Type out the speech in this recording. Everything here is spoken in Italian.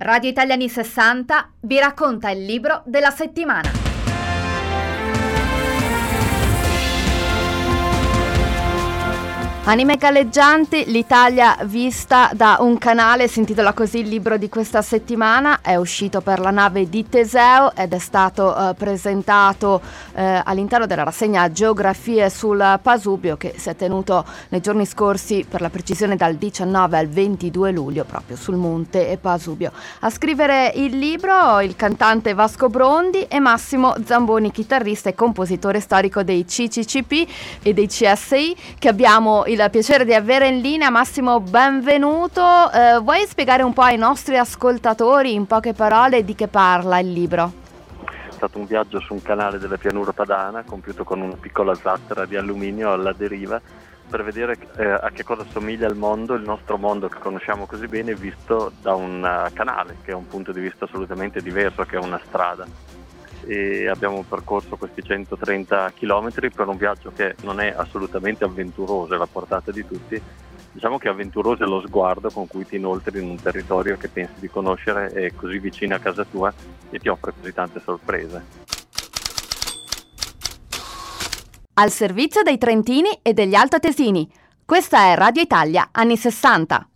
Radio Italia anni 60 vi racconta il libro della settimana. Anime galleggianti, l'Italia vista da un canale, si intitola così il libro di questa settimana. È uscito per la nave di Teseo ed è stato presentato all'interno della rassegna Geografie sul Pasubio, che si è tenuto nei giorni scorsi, per la precisione dal 19 al 22 luglio, proprio sul monte Pasubio. A scrivere il libro il cantante Vasco Brondi e Massimo Zamboni, chitarrista e compositore storico dei CCCP e dei CSI, che abbiamo il piacere di avere in linea. Massimo, benvenuto. Vuoi spiegare un po' ai nostri ascoltatori, in poche parole, di che parla il libro? È stato un viaggio su un canale della pianura padana, compiuto con una piccola zattera di alluminio alla deriva, per vedere a che cosa somiglia il mondo, il nostro mondo che conosciamo così bene, visto da un canale, che è un punto di vista assolutamente diverso, che è una strada. E abbiamo percorso questi 130 chilometri per un viaggio che non è assolutamente avventuroso, è alla portata di tutti. Diciamo che avventuroso è lo sguardo con cui ti inoltri in un territorio che pensi di conoscere, è così vicino a casa tua e ti offre così tante sorprese. Al servizio dei trentini e degli altoatesini. Questa è Radio Italia anni 60.